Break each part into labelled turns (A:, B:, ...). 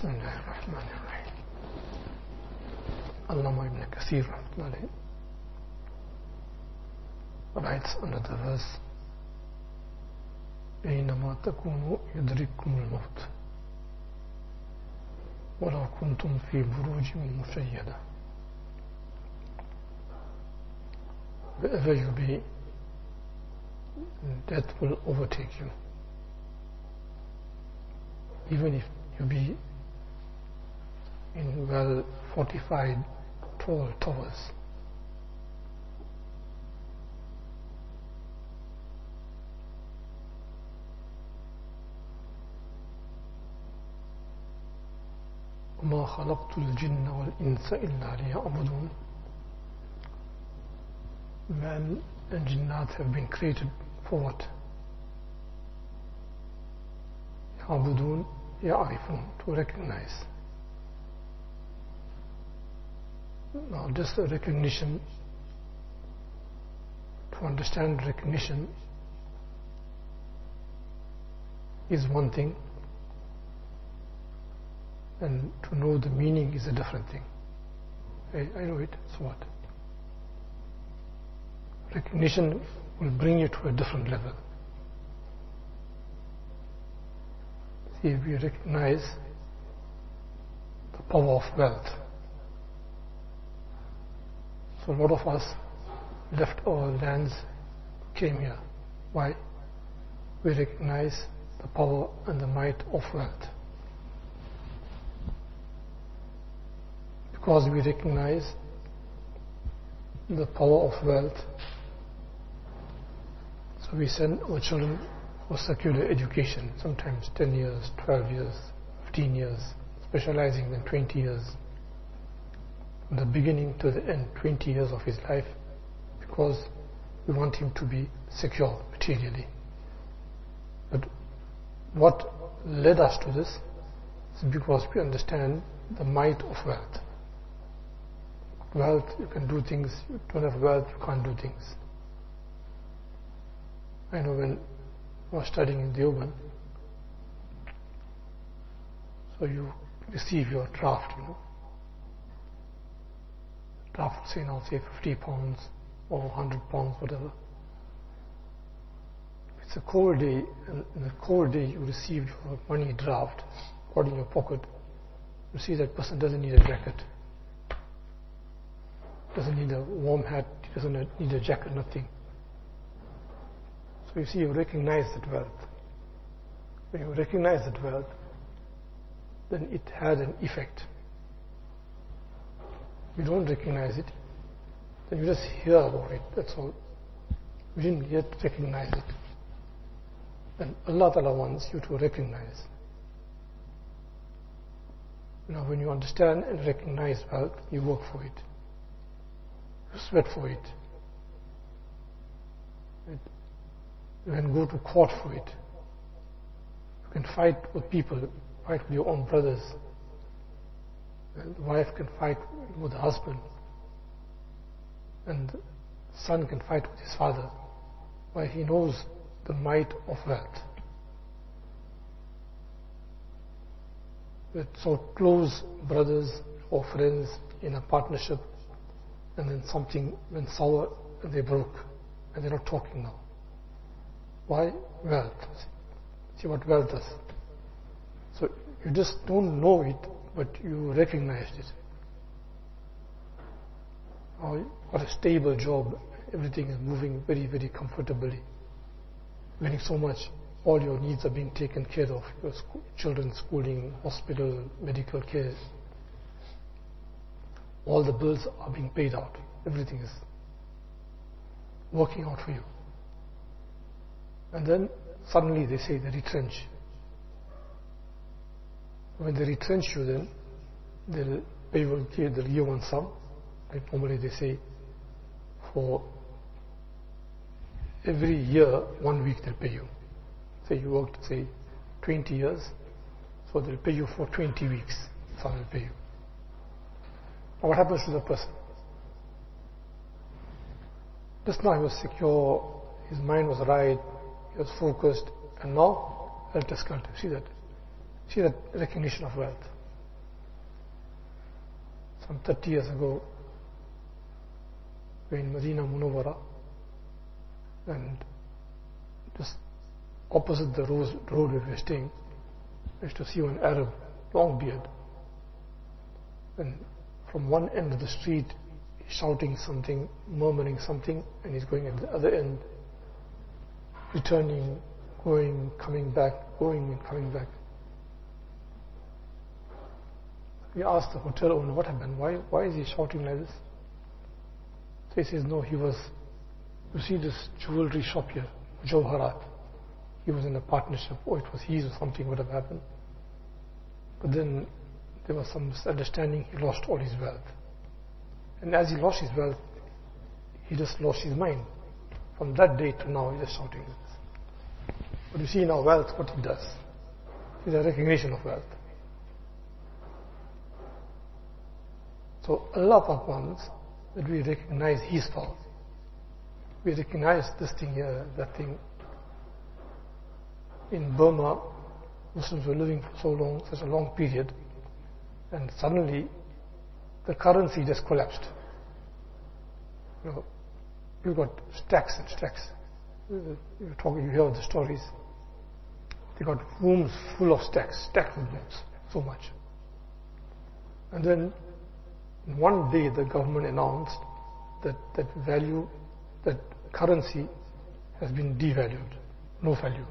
A: Bismillahirrahmanirrahim. Allama ibn Kathir writes under the verse, أينما تكونوا يدرككم الموت ولو كنتم في بروج مشيدة. Wherever you be, death will overtake you. Even if you be in well fortified tall towers. وما خلقت الجن والإنس إلا ليعبدون. Man and jinnat have been created for what? يعبدون يعرفون, to recognize. Now just the recognition, to understand recognition is one thing, and to know the meaning is a different thing. I know it, so what? Recognition will bring you to a different level. See, we recognize the power of wealth. So a lot of us left our lands, came here. Why? We recognize the power and the might of wealth. Because we recognize the power of wealth, so we send our children for secular education, sometimes 10 years, 12 years, 15 years, specializing in 20 years. From the beginning to the end, 20 years of his life, because we want him to be secure materially. But what led us to this is because we understand the might of wealth. Wealth, you can do things. You don't have wealth, you can't do things. I know when I was studying in Deoband, so you receive your draft, draft, say now, say 50 pounds or 100 pounds, whatever. If it's a cold day, and in a cold day you receive your money draft, put in your pocket, you see that person doesn't need a jacket, doesn't need a warm hat, doesn't need a jacket, nothing. So you see, you recognize that wealth. When you recognize that wealth, then it had an effect. You don't recognize it, then you just hear about it, that's all. You didn't yet recognize it. And Allah Ta'ala wants you to recognize. Now when you understand and recognize wealth, you work for it. You sweat for it. You can go to court for it. You can fight with people, fight with your own brothers. And the wife can fight with the husband. And the son can fight with his father. Why? He knows the might of wealth. With so close brothers or friends in a partnership, and then something went sour and they broke and they're not talking now. Why? Wealth. See what wealth does. So you just don't know it, but you recognized it. Oh, got a stable job, everything is moving very, very comfortably. Winning so much, all your needs are being taken care of. Your children's schooling, hospital, medical care. All the bills are being paid out. Everything is working out for you. And then suddenly they say they retrench. When they retrench you, then they'll pay you the year one sum. Like normally they say for every year, 1 week they'll pay you. Say you worked, say 20 years, so they'll pay you for 20 weeks. So they'll pay you. Now what happens to the person? Just now he was secure, his mind was right, he was focused, and now helter-skelter. See that recognition of wealth. some 30 years ago, we're in Medina Munawwara, and just opposite the road where we were staying, I used to see one Arab, long beard, and from one end of the street, he's shouting something, murmuring something, and he's going at the other end, returning, going, coming back, going and coming back. We asked the hotel owner, what happened? Why is he shouting like this? So he says, no, you see this jewelry shop here, Jawharat. He was in a partnership, or it was his or something would have happened. But then there was some misunderstanding, he lost all his wealth. And as he lost his wealth, he just lost his mind. From that day to now, he's just shouting like this. But you see now wealth, what it does. It's a recognition of wealth. So Allah wants that we recognize His power. We recognize this thing here, that thing. In Burma, Muslims were living for so long, such a long period, and suddenly the currency just collapsed. You've got stacks and stacks. You hear the stories. They got rooms full of stacks of notes, so much. And then one day the government announced that that currency has been devalued, no value.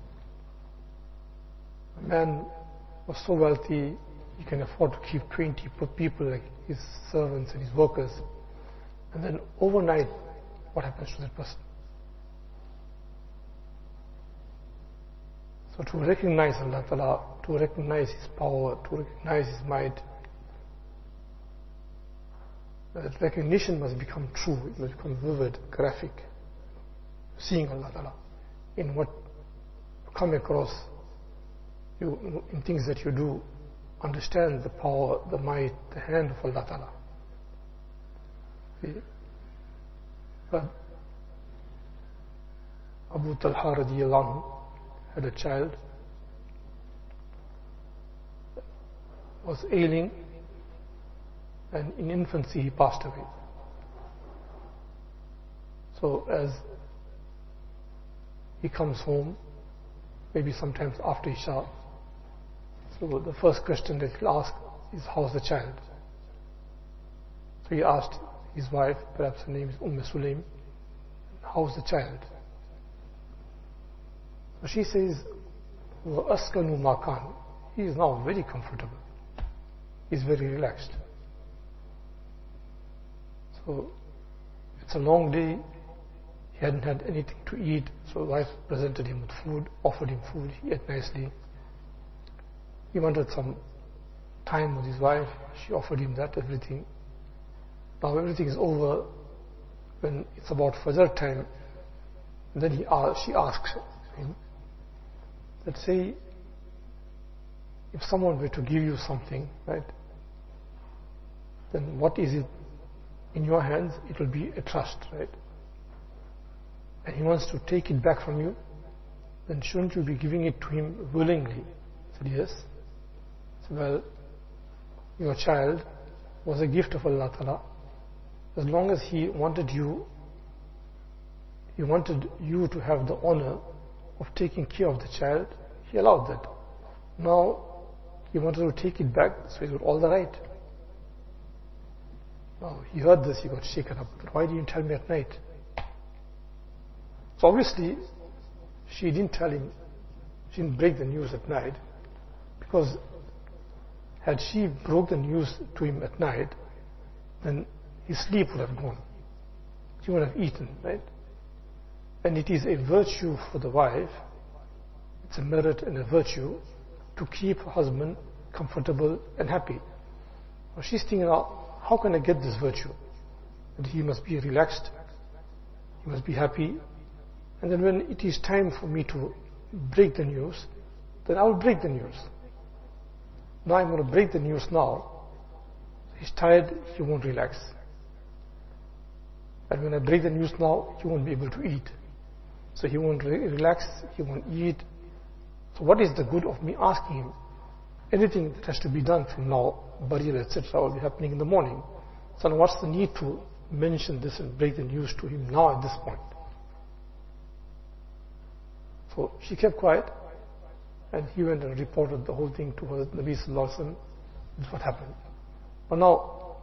A: A man was so wealthy, he can afford to keep 20 people like his servants and his workers. And then overnight, what happens to that person? So to recognize Allah Ta'ala, to recognize His power, to recognize His might, that recognition must become true, it must become vivid, graphic. Seeing Allah Ta'ala in what you come across, in things that you do, understand the power, the might, the hand of Allah Ta'ala. But Abu Talha radiallahu anhu had a child, was ailing, and in infancy he passed away. So as he comes home, maybe sometimes after Isha, so the first question that he'll ask is, how's the child? So he asked his wife, perhaps her name is Sulaim, how's the child? So she says, وَأَسْكَنُ مَا كَانَ. He is now very comfortable. He's very relaxed. So it's a long day. He hadn't had anything to eat, so the wife presented him with food, offered him food, he ate nicely. He wanted some time with his wife, she offered him that, everything. Now everything is over, when it's about Fajr time, and then she asks him, that say, if someone were to give you something, right, then what is it in your hands? It will be a trust, right? And he wants to take it back from you, then shouldn't you be giving it to him willingly? He said, yes. So, well, your child was a gift of Allah Ta'ala. As long as he wanted you to have the honor of taking care of the child, he allowed that. Now, he wanted to take it back, so he's got all the right. Now, he heard this, he got shaken up. Why didn't you tell me at night? So obviously, she didn't tell him, she didn't break the news at night, because had she broke the news to him at night, then his sleep would have gone. She would have eaten, right? And it is a virtue for the wife, it's a merit and a virtue to keep her husband comfortable and happy. Well, she's thinking, how can I get this virtue? That he must be relaxed, he must be happy, and then when it is time for me to break the news, then I will break the news. Now I'm going to break the news now. He's tired, he won't relax. And when I break the news now, he won't be able to eat. So he won't relax, he won't eat. So what is the good of me asking him anything that has to be done from now, burial, etc., will be happening in the morning. So now what's the need to mention this and break the news to him now at this point? So she kept quiet, and he went and reported the whole thing to her Nabi Sallallahu Alaihi Wasallam. This is what happened. But now,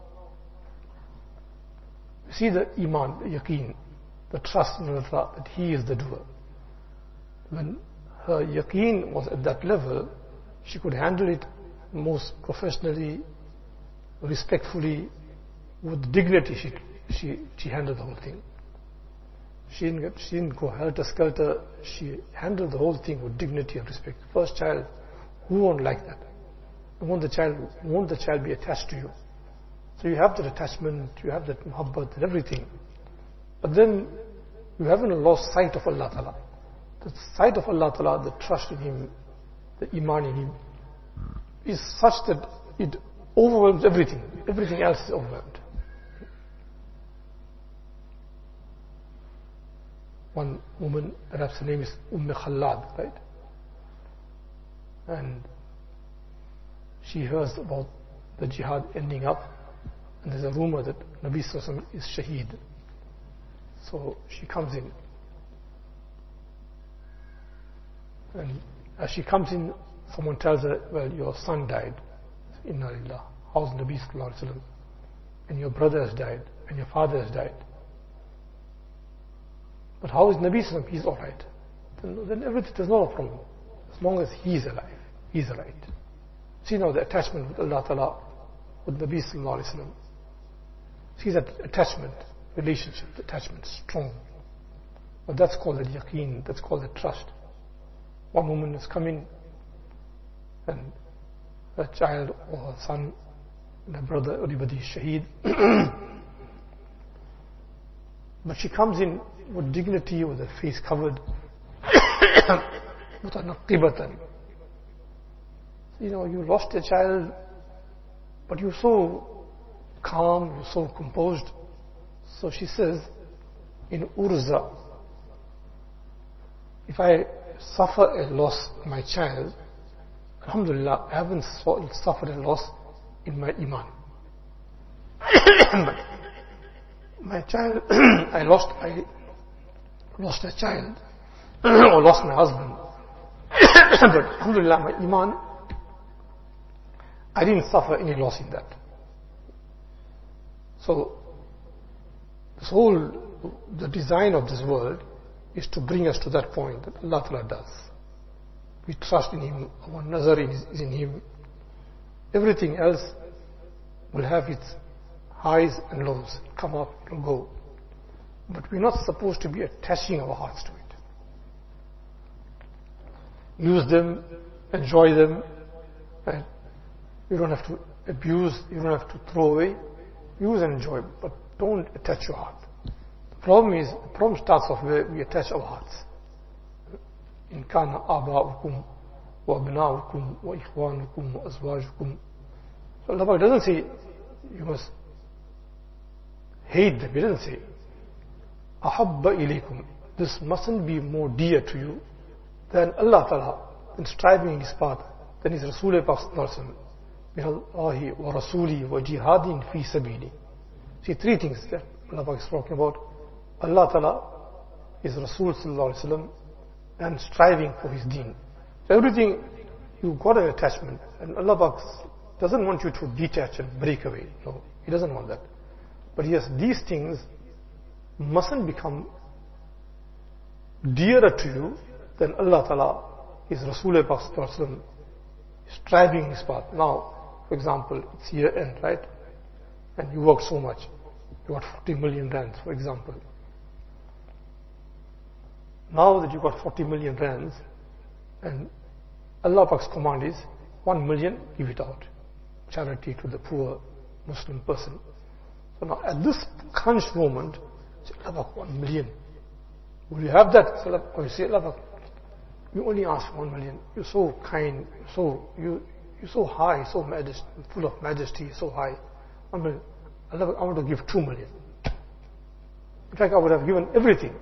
A: you see the iman, the yaqeen, the trust in Allah that He is the doer. When her yaqeen was at that level, she could handle it most professionally, respectfully, with dignity. She handled the whole thing. She didn't go helter-skelter. She handled the whole thing with dignity and respect. First child, who won't like that? Won't the child be attached to you? So you have that attachment, you have that muhabbat and everything. But then you haven't lost sight of Allah Ta'ala. The sight of Allah Ta'ala, the trust in Him, the iman in Him, is such that it overwhelms everything. Everything else is overwhelmed. One woman, perhaps her name is Khallad, right? And she hears about the jihad ending up, and there's a rumor that Nabi Sallallahu Alaihi Wasallam is shaheed. So she comes in, and as she comes in, someone tells her, well, your son died. Inna lillah. How's Nabi Sallallahu Alaihi Wasallam? And your brother has died, and your father has died. But how is Nabi Sallallahu Alaihi Wasallam? He's alright. Then everything, there's no problem. As long as he's alive, he's alright. See now the attachment with Allah Ta'ala, with Nabi Sallallahu Alaihi Wasallam. See that attachment, relationship, attachment, strong. But that's called the yaqeen, that's called the trust. One woman is coming, and a child or a son, and a brother, everybody is shaheed. But she comes in with dignity, with her face covered, mutanaqibatan. You know, you lost a child, but you're so calm, you're so composed. So she says, in Urza, if I suffer a loss in my child, alhamdulillah, I haven't suffered a loss in my iman. My child, I lost a child, or lost my husband. But alhamdulillah, my iman, I didn't suffer any loss in that. So, the design of this world is to bring us to that point that Allah Ta'ala does. We trust in Him, our nazar is in Him. Everything else will have its highs and lows, come up, it'll go. But we're not supposed to be attaching our hearts to it. Use them, enjoy them, and you don't have to abuse, you don't have to throw away. Use and enjoy, but don't attach your heart. The problem starts off where we attach our hearts. In kana aba'ukum wa abna'ukum wa ikhwanukum wa azwajukum. So Allah doesn't say you must hate them. He doesn't say ahabba ilaykum. This mustn't be more dear to you than Allah Ta'ala, than striving in His path, than His Rasul Sallallahu Allahi wa Rasuli wa jihadin fi sabili. See, three things that Allah is talking about. Allah Ta'ala, His Rasul Sallallahu Alaihi Wasallam, and striving for His deen. So everything, you've got an attachment, and Allah doesn't want you to detach and break away. No, He doesn't want that. But yes, these things mustn't become dearer to you than Allah Ta'ala, His Rasul Sallallahu Alaihi Wasallam, striving in His path. Now, for example, it's year end, right? And you work so much. You got 40 million rands, for example. Now that you got 40 million rands, and Allah Pak's command is 1 million, give it out. Charity to the poor Muslim person. So now at this crunch moment, say, Allah Pak, 1 million. Will you have that? Or you say, Allah Pak, you only ask 1 million. You're so kind, you're so high, so full of majesty, so high. 1 million. Allah, I want to give 2 million. In fact, I would have given everything.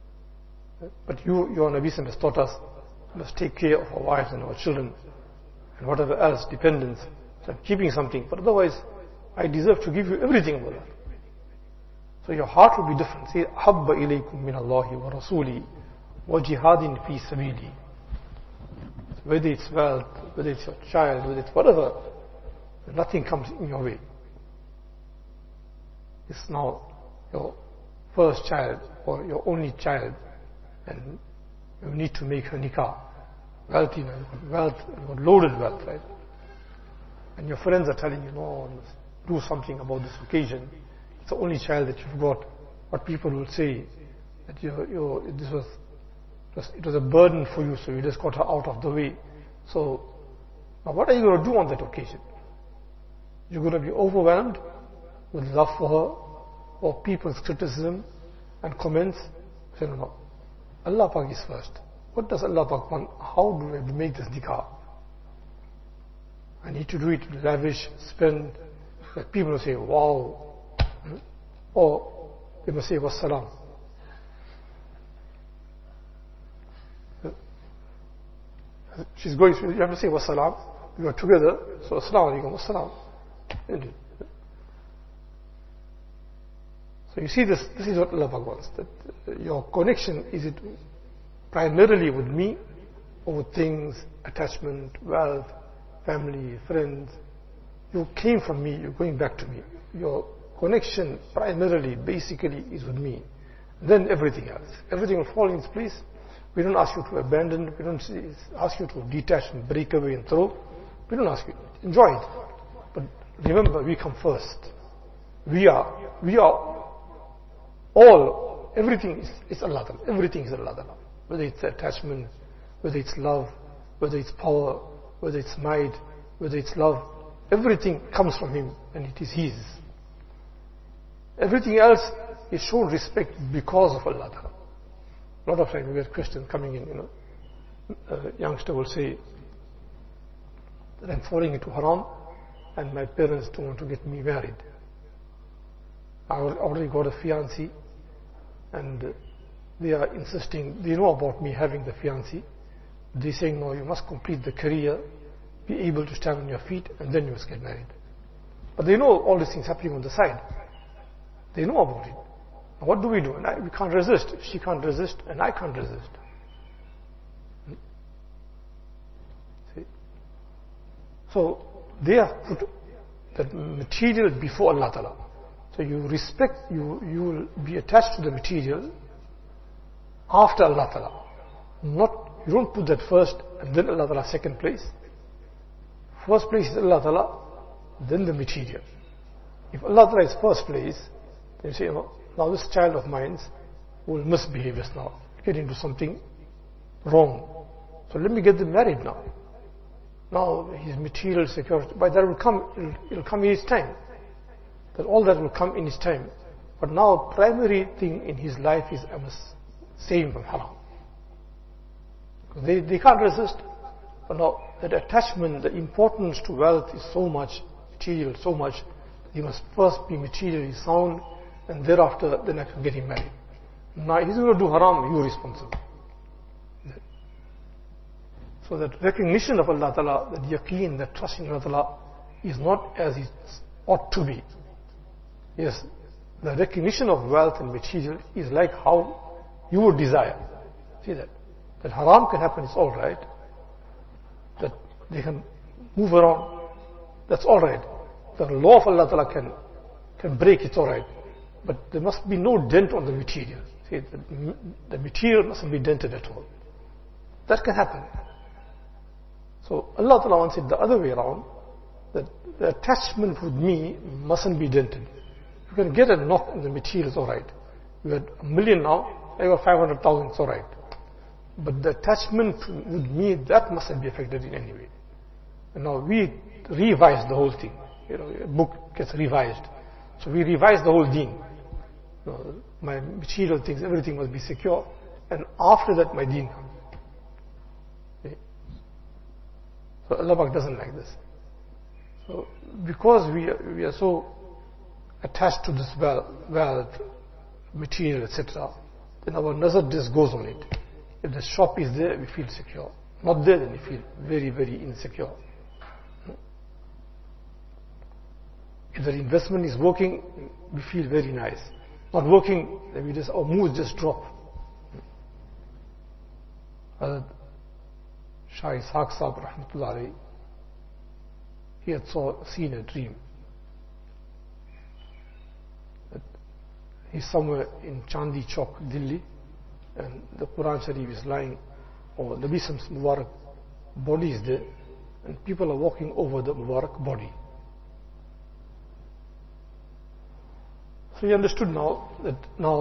A: But your Nabi has taught us, we must take care of our wives and our children. and whatever else, dependence. So I'm keeping something, but otherwise, I deserve to give you everything of Allah. So your heart will be different. Say, أَحَبَّ إِلَيْكُم مِّنَ اللَّهِ وَرَسُولِهِ وَجِهَادٍ فِي سَبِيلِهِ. Whether it's wealth, whether it's your child, whether it's whatever, nothing comes in your way. It's now your first child or your only child, and you need to make her nikah. Wealth, loaded wealth, right? And your friends are telling you, no, do something about this occasion. It's the only child that you've got. What people will say, that it was a burden for you, so you just got her out of the way. So, now what are you going to do on that occasion? You're going to be overwhelmed with love for her, or people's criticism and comments. Say, no. Allah Pak is first. What does Allah Pak want? How do I make this nikah? I need to do it lavish, spend, that people will say, wow. Or they must say, wassalam. She's going, you have to say wassalam. You are together, so assalamu alaikum, wassalam. So you see this is what Allah Pak wants, that your connection, is it primarily with me, or with things, attachment, wealth, family, friends? You came from me, you're going back to me. Your connection primarily, basically, is with me. Then everything else. Everything will fall in its place. We don't ask you to abandon, we don't ask you to detach and break away and throw. We don't ask you. Enjoy it. But remember, we come first. We are all, everything is Allah Ta'ala. Everything is Allah Ta'ala. Whether it's attachment, whether it's love, whether it's power, whether it's might, whether it's love, everything comes from Him and it is His. Everything else is shown respect because of Allah Ta'ala. A lot of times we get questions coming in, a youngster will say that I'm falling into haram and my parents don't want to get me married. I already got a fiancé and they are insisting, they know about me having the fiancé. They're saying, no, you must complete the career, be able to stand on your feet, and then you must get married. But they know all these things happening on the side. They know about it. Now what do? And we can't resist. She can't resist, and I can't resist. See? So they have put that material before Allah Ta'ala. So you respect, you will be attached to the material after Allah Ta'ala. You don't put that first and then Allah Ta'ala second place. First place is Allah Ta'ala, then the material. If Allah Ta'ala is first place, then you say, now this child of mine will misbehave just now, get into something wrong. So let me get them married now. Now his material security, by that will come, it'll come in his time. That all that will come in his time. But now primary thing in his life is I must save him from haram. They can't resist. But now that attachment, the importance to wealth is so much, material so much, you must first be materially sound and thereafter then I can get him married. Now he's going to do haram, you're responsible. So that recognition of Allah Ta'ala, that yaqeen, that trust in Allah Ta'ala is not as it ought to be. Yes, the recognition of wealth and material is like how you would desire. See that? That haram can happen, it's alright. That they can move around, that's alright. The law of Allah Ta'ala can break, it's alright. But there must be no dent on the material. See, the material mustn't be dented at all. That can happen. So Allah Ta'ala wants it the other way around, that the attachment with me mustn't be dented. You can get a knock on the material, it's alright. You had 1 million now, I got 500,000, it's alright. But the attachment with me, that mustn't be affected in any way. And now we revise the whole thing. A book gets revised. So we revise the whole deen. My material things, everything must be secure. And after that, my deen comes. Okay? So Allah Pak doesn't like this. So because we are so attached to this wealth, material, etc., then our nazar just goes on it. If the shop is there, we feel secure. Not there, then we feel very, very insecure. If the investment is working, we feel very nice. Not working, then our moods just drop. Shah Ishaq Sahib Rahmatullah Alayhi, he had seen a dream. He's somewhere in Chandi Chowk, Delhi, and the Quran Sharif is lying, or Nabi Sallallahu Mubarak body is there, and people are walking over the Mubarak body. So he understood now that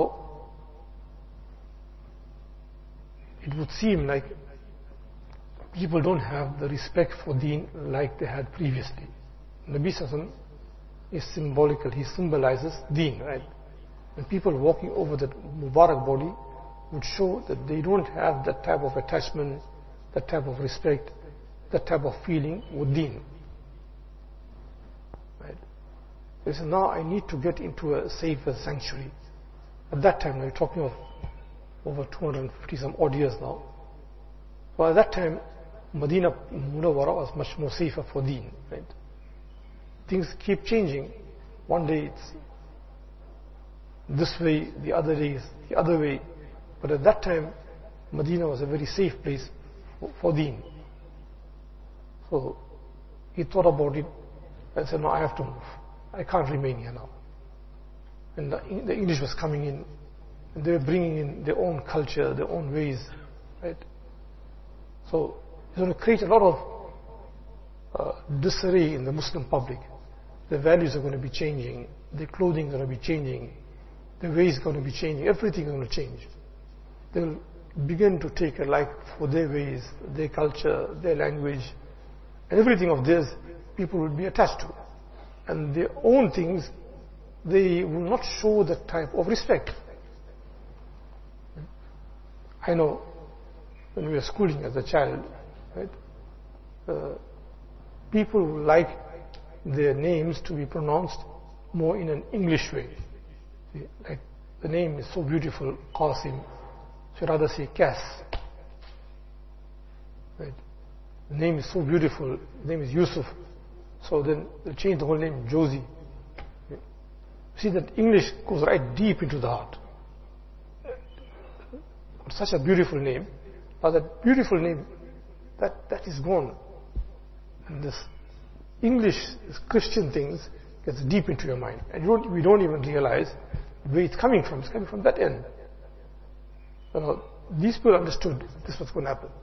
A: it would seem like people don't have the respect for Deen like they had previously. Nabi Sallallahu is symbolical, he symbolizes Deen, right? And people walking over that Mubarak body would show that they don't have that type of attachment, that type of respect, that type of feeling with Deen. Right? They said, now I need to get into a safer sanctuary. At that time, we're talking of over 250 some odd years now. Well, at that time, Medina Munawwara was much more safer for Deen. Right? Things keep changing. One day it's this way, the other day is the other way. But at that time, Medina was a very safe place for Deen. So he thought about it and said, no, I have to move. I can't remain here now. And the English was coming in, and they were bringing in their own culture, their own ways. Right? So it's going to create a lot of disarray in the Muslim public. The values are going to be changing, the clothing is going to be changing, the ways are going to be changing, everything is going to change. They'll begin to take a like for their ways, their culture, their language, and everything of theirs people will be attached to. And their own things, they will not show that type of respect. I know when we were schooling as a child, right, people would like their names to be pronounced more in an English way. See, like the name is so beautiful, Qasim, so you rather say Cass. Right? The name is so beautiful, the name is Yusuf, so then they change the whole name, Josie. See that English goes right deep into the heart. Such a beautiful name. Now that beautiful name, that is gone. And this English, this Christian things gets deep into your mind. And we don't even realize where it's coming from. It's coming from that end. You know, these people understood this was going to happen.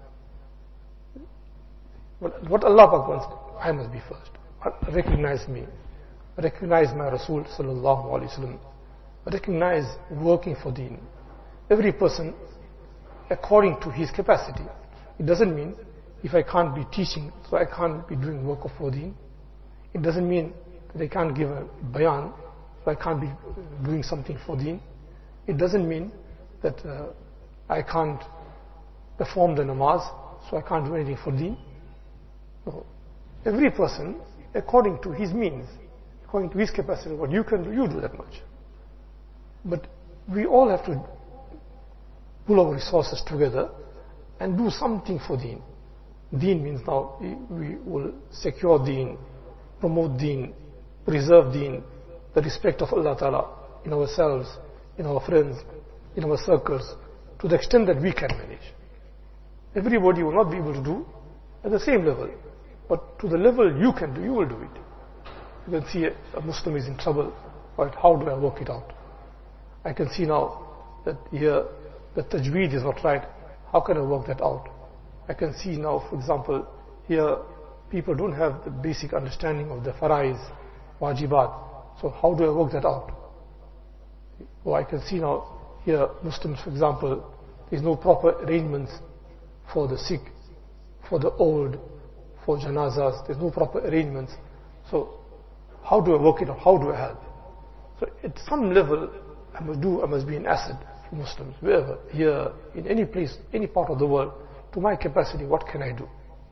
A: But what Allah Pak wants, I must be first. Recognize me. Recognize my Rasul Sallallahu Alaihi Wasallam. Recognize working for Deen. Every person according to his capacity. It doesn't mean if I can't be teaching, so I can't be doing work for Deen. It doesn't mean that I can't give a bayan, so I can't be doing something for Deen. It doesn't mean that I can't perform the namaz, so I can't do anything for Deen. No. Every person, according to his means, according to his capacity, what you can do, you do that much. But we all have to pull our resources together and do something for Deen. Deen means now we will secure Deen, promote Deen, preserve Deen, the respect of Allah Ta'ala in ourselves, in our friends, in our circles, to the extent that we can manage. Everybody will not be able to do at the same level, but to the level you can do, you will do it. You can see a Muslim is in trouble, right? How do I work it out? I can see now that here the tajweed is not right. How can I work that out? I can see now, for example, here people don't have the basic understanding of the faraiz, wajibat. So how do I work that out? Or I can see now here Muslims, for example, there is no proper arrangements for the sick, for the old, for janazas. There's no proper arrangements. So how do I work it out? How do I help? So at some level, I must be an asset for Muslims, wherever, here, in any place, any part of the world. To my capacity, what can I do?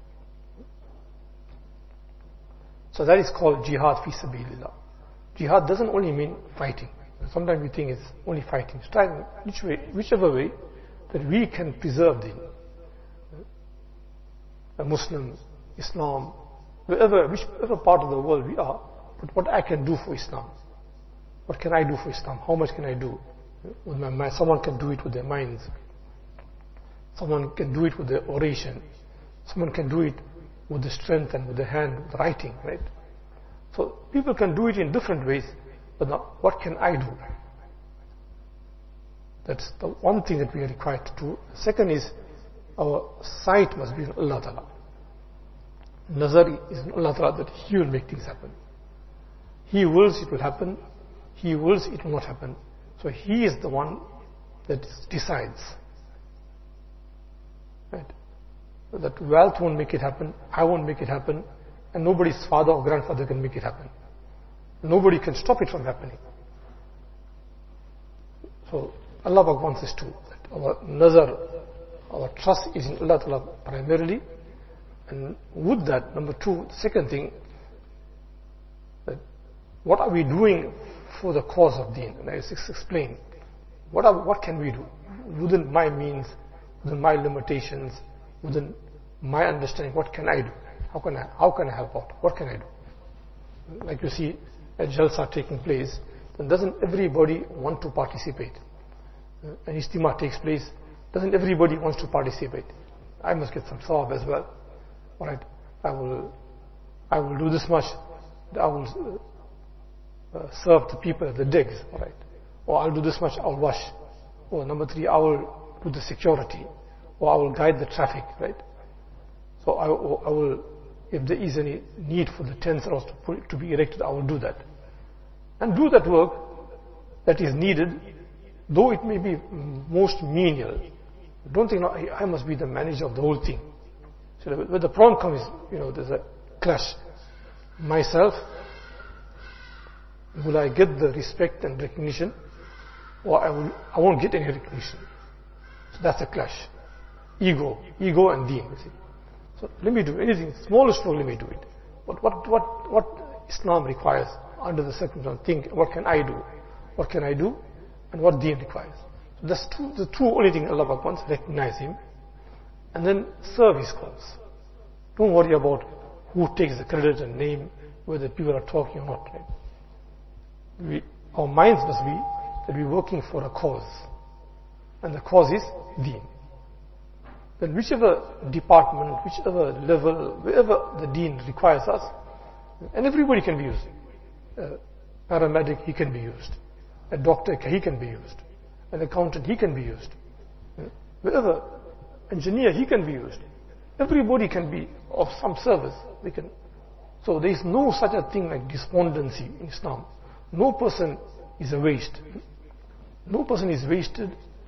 A: So that is called jihad fi sabilillah. Jihad doesn't only mean fighting. Sometimes we think it's only fighting. Try whichever way that we can preserve Deen. A Muslim, Islam, whichever part of the world we are, but what I can do for Islam. What can I do for Islam? How much can I do with my mind? Someone can do it with their minds. Someone can do it with their oration. Someone can do it with the strength and with the hand, with writing, right? So people can do it in different ways, but now what can I do? That's the one thing that we are required to do. The second is our sight must be in Allah Ta'ala. Nazar is in Allah Ta'ala, that He will make things happen. He wills it will happen. He wills it will not happen. So He is the one that decides. Right? That wealth won't make it happen, I won't make it happen, and nobody's father or grandfather can make it happen. Nobody can stop it from happening. So Allah wants us to, that our nazar, our trust is in Allah Ta'ala primarily. And with that, number two, the second thing, that what are we doing for the cause of deen? And I explain, what can we do within my means, within my limitations, within my understanding? What can I do? How can I help out? What can I do? Like you see, a jalsa taking place, then doesn't everybody want to participate? An istima takes place, doesn't everybody wants to participate? I must get some sawab as well. All right, I will do this much. I will serve the people at the digs. All right, or I'll do this much. I'll wash. Or number three, I will do the security, or I will guide the traffic. Right. So I will, if there is any need for the tents to be erected, I will do that, and do that work that is needed, though it may be most menial. Don't think, no, I must be the manager of the whole thing. So when the problem comes, there's a clash. Myself, will I get the respect and recognition, or I won't get any recognition? So that's a clash. Ego and deen. So let me do anything, smallest role, let me do it. But what Islam requires under the circumstance, think, what can I do? What can I do? And what deen requires. So that's the two only thing Allah wants, recognize Him, and then serve His cause. Don't worry about who takes the credit and name, whether people are talking or not. Right? Our minds must be that we're working for a cause, and the cause is deen. Then whichever department, whichever level, wherever the deen requires us, and everybody can be used. A paramedic, he can be used. A doctor, he can be used. An accountant, he can be used. Wherever, engineer, he can be used. Everybody can be of some service. So there is no such a thing like despondency in Islam. No person is a waste. No person is wasted.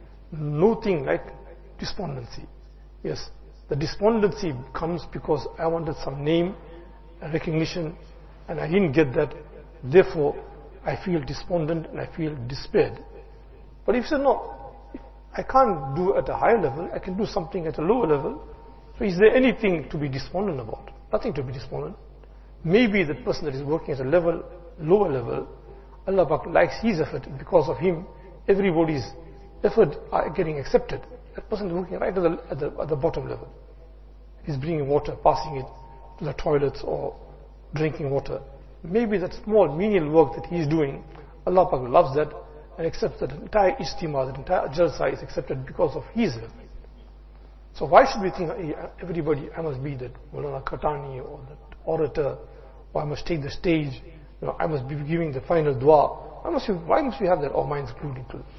A: No thing like despondency. Yes, the despondency comes because I wanted some name, recognition, and I didn't get that. Therefore, I feel despondent and I feel despaired. But if you say, no, I can't do at a higher level, I can do something at a lower level. So is there anything to be despondent about? Nothing to be despondent. Maybe the person that is working at a lower level, Allah likes his effort. Because of him, everybody's effort are getting accepted. That person is working right at the bottom level. He's bringing water, passing it to the toilets or drinking water. Maybe that small menial work that he is doing, Allah loves that and accepts that entire istima, that entire jalsa is accepted because of his effort. So why should we think, everybody, I must be that Maulana Khatani or that orator, or I must take the stage, I must be giving the final dua. Why must we have that, our minds glued into it?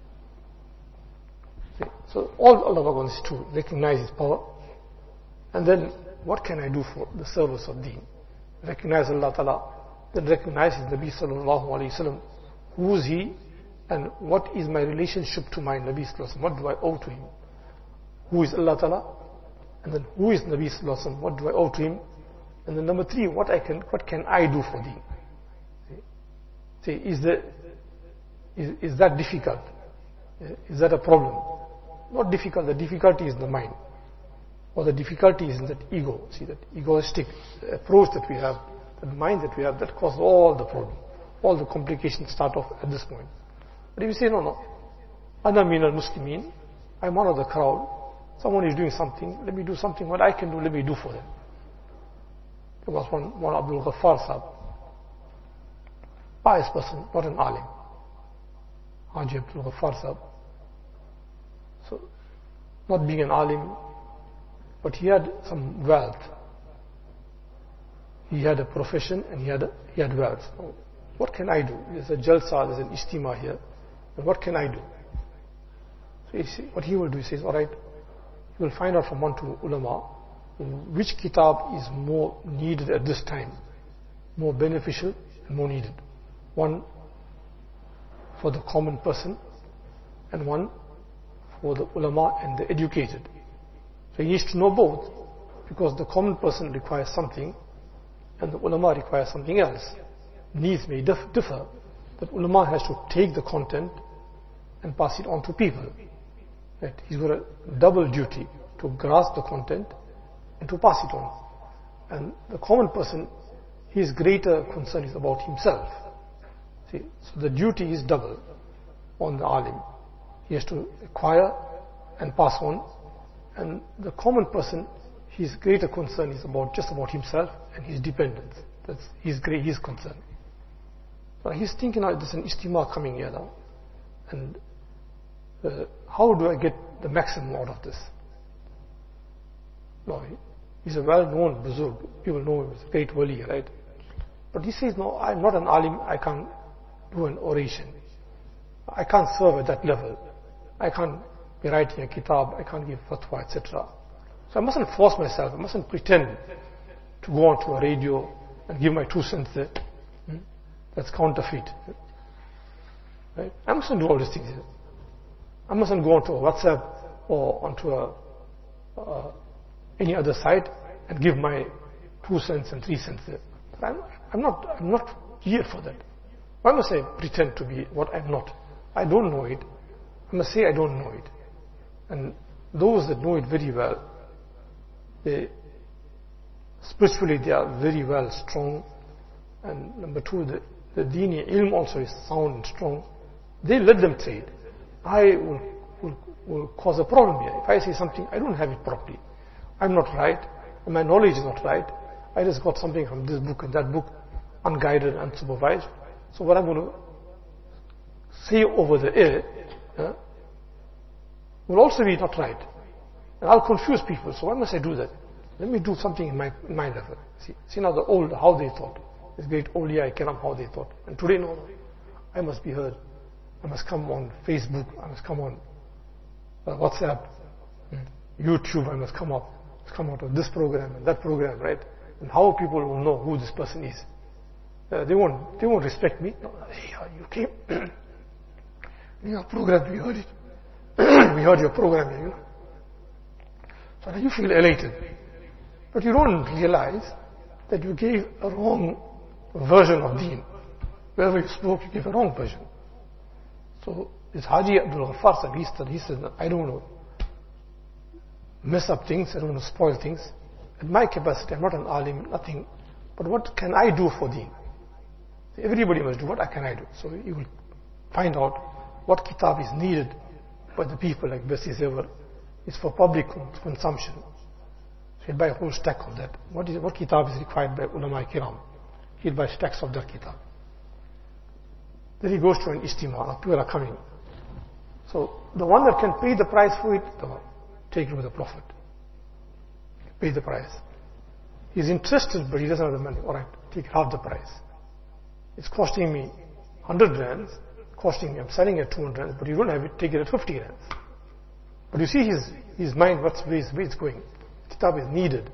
A: See? So all Allah wants to recognize His power. And then, what can I do for the service of deen? Recognize Allah Ta'ala, then recognize His Nabi Sallallahu Alaihi Wasallam. Who is He? And what is my relationship to my Nabi Sallallahu Alaihi Wasallam? What do I owe to Him? Who is Allah Ta'ala? And then who is Nabi Sallallahu Alaihi Wasallam? What do I owe to him? And then number three, what can I do for deen? See, is that difficult? Is that a problem? Not difficult. The difficulty is in the mind, or the difficulty is in that ego. See, that egoistic approach that we have, that mind that we have, that causes all the problem. All the complications start off at this point. But if you say, no, ana min al-muslimin, I'm one of the crowd. Someone is doing something, let me do something. What I can do, let me do for them. There was one Abdul Ghaffar Sahib. pious person, not an alim. Haji Abdul Ghaffar Sahib. So, not being an alim, but he had some wealth. He had a profession and he had wealth. So, what can I do? There's a jalsa, there's an istima here. And what can I do? So what he will do, he says, alright, he will find out from one to ulama which kitab is more needed at this time, more beneficial and more needed. One for the common person and one for the ulama and the educated. So he needs to know both, because the common person requires something and the ulama requires something else. Needs may differ, but ulama has to take the content and pass it on to people. Right? He's got a double duty to grasp the content and to pass it on. And the common person, his greater concern is about himself. See, so the duty is double on the alim. He has to acquire and pass on, and the common person, his greater concern is just about himself and his dependence. That's his concern. So he's thinking, there's an istima coming here now, and how do I get the maximum out of this? No, he's a well-known buzurg. People know him as a great wali, right? But he says, no, I'm not an alim. I can't do an oration. I can't serve at that level. I can't be writing a kitab. I can't give fatwa, etc. So I mustn't force myself. I mustn't pretend to go onto a radio and give my 2 cents there. That's counterfeit. Right? I mustn't do all these things. I mustn't go onto a WhatsApp or onto any other site and give my 2 cents and 3 cents there. I'm not here for that. Why must I pretend to be what I'm not? I don't know it. I must say I don't know it. And those that know it very well, spiritually they are very well strong. And number two, the dini ilm also is sound and strong. They let them say it. I will cause a problem here. If I say something, I don't have it properly. I'm not right, and my knowledge is not right. I just got something from this book and that book, unguided and unsupervised. So what I'm going to say over the air will also be not right. And I'll confuse people. So why must I do that? Let me do something in my level. See now the old, how they thought. This great awliya kiram, how they thought. And today, no, I must be heard. I must come on Facebook. I must come on WhatsApp, YouTube. I must come out of this program and that program, right? And how people will know who this person is. They won't respect me. No, hey, you came. Your program, we heard it. We heard your program, you know. So now you feel elated. But you don't realize that you gave a wrong version of deen. Wherever you spoke, you gave a wrong version. So this Haji Abdul Ghaffar Sahib, he said, I don't want to mess up things, I don't want to spoil things. At my capacity, I'm not an alim, nothing. But what can I do for deen? Everybody must do, what can I do? So you will find out what kitab is needed by the people, like Bessie Zever. It's for public consumption. So he'll buy a whole stack of that. What kitab is required by ulama kiram? He'll buy stacks of that kitab. Then he goes to an istima, people are coming. So the one that can pay the price for it, take it with the Prophet. Pay the price. He's interested, but he doesn't have the money. Alright, take half the price. It's costing me 100 rands, I'm selling at 200 rands, but you don't have it, take it at 50 rands. But you see his mind, where it's going. Kitab is needed.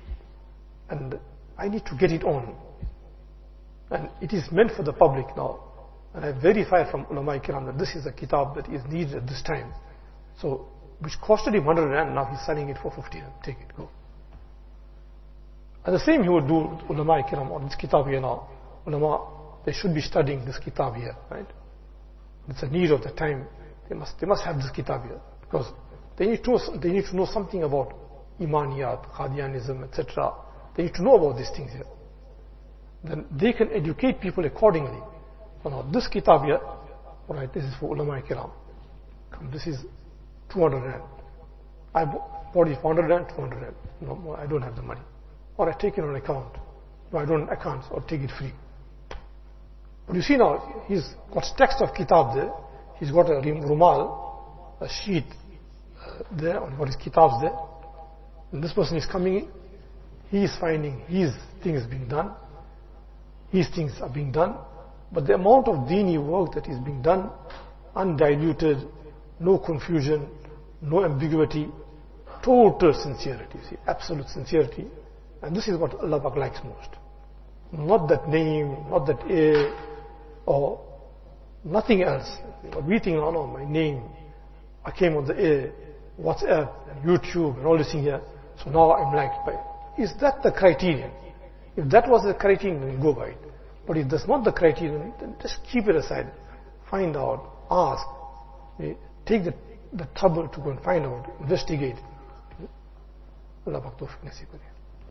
A: And I need to get it on. And it is meant for the public now. And I verified from ulama kiram that this is a kitab that is needed at this time. So, which costed him 100 rand, now he's selling it for 50 rand. Take it, go. And the same he would do with ulama kiram on this kitab here now. Ulama, they should be studying this kitab here, right? It's a need of the time. They must have this kitab here. Because they need to know something about Imaniyat, Qadianism, etc. They need to know about these things here. Then they can educate people accordingly. So now this kitab here, alright, this is for ulama kiram. This is 200 rand. I bought it for 100 rand, 200 rand. No, I don't have the money. Or I take it on account. No, I don't account, or take it free. But you see now, he's got stacks of kitab there. He's got a rumal, a sheet there, on what his kitabs there. And this person is coming in. He is finding his things being done. His things are being done. But the amount of dini work that is being done, undiluted, no confusion, no ambiguity, total sincerity, see, absolute sincerity. And this is what Allah Pak likes most. Not that name, not that A, or nothing else. But we think, oh no, my name, I came on the air, WhatsApp, and YouTube, and all this thing here, so now I'm liked by it. Is that the criterion? If that was the criterion, then go by it. But if that's not the criterion, then just keep it aside. Find out, ask, take the trouble to go and find out, investigate. Allah Pak tawfiq nasib kare.